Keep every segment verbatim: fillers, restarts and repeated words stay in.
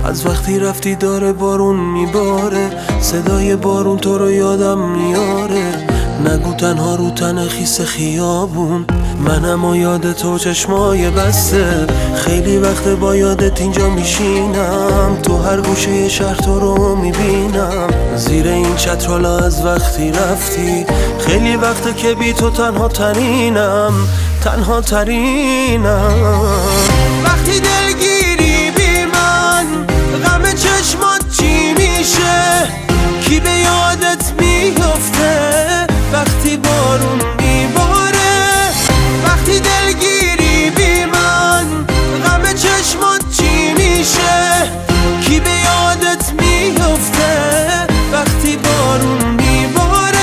از وقتی رفتی داره بارون میباره، صدای بارون تو رو یادم میاره. نگو تنها رو تن خیس خیابون، منم و یاد تو چشمای بسته. خیلی وقت با یادت اینجا میشینم، تو هر گوشه شهر تو رو میبینم. زیر این چترالا از وقتی رفتی، خیلی وقت که بی تو تنها ترینم، تنها ترینم. وقتی دلگیری بی من، غم چشمات چی میشه؟ کی به یادت میفته وقتی بارون میباره؟ وقتی دلگیری بی من، غم چشمات چی میشه؟ کی به یادت میفته وقتی بارون میباره؟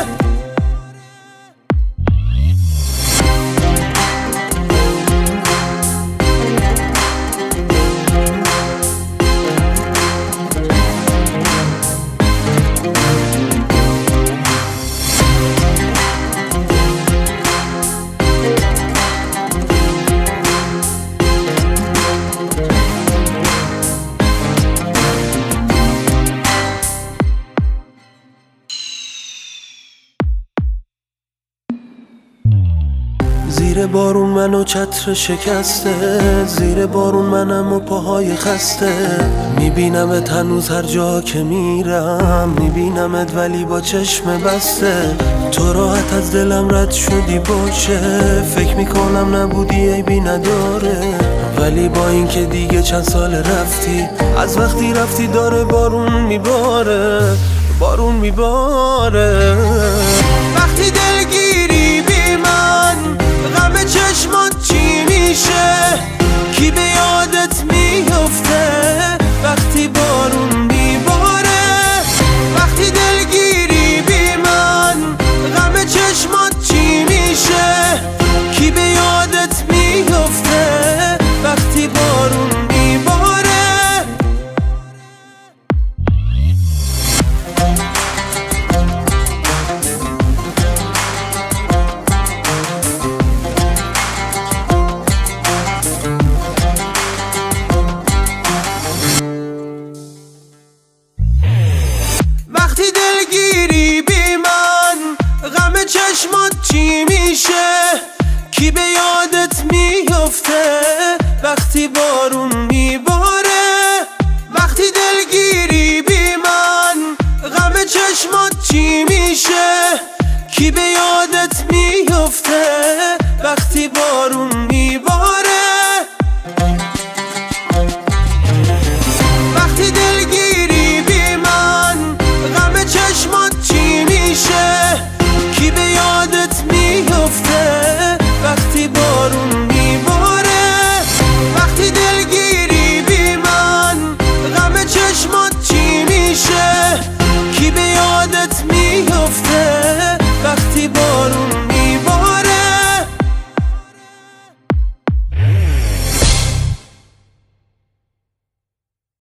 زیر بارون منو چتر شکسته، زیر بارون منم و پاهای خسته. میبینمت هنوز هر جا که میرم، میبینمت ولی با چشم بسته. تو راحت از دلم رد شدی باشه، فکر میکنم نبودی عیبی نداره. ولی با این که دیگه چند سال رفتی، از وقتی رفتی داره بارون میباره، بارون میباره. وقتی دلگیری بی من، غم چشمات چی میشه؟ کی به یادت میفته وقتی بارون میباره؟ وقتی دلگیری بی من، غم چشمات چی میشه؟ کی به یادت میفته وقتی بارون میباره؟ وقتی دلگیری بی من، غم چشمات چی میشه؟ کی به یادت میفته وقتی بارون میباره؟ وقتی دلگیری بی من، غم چشمات چی میشه؟ کی به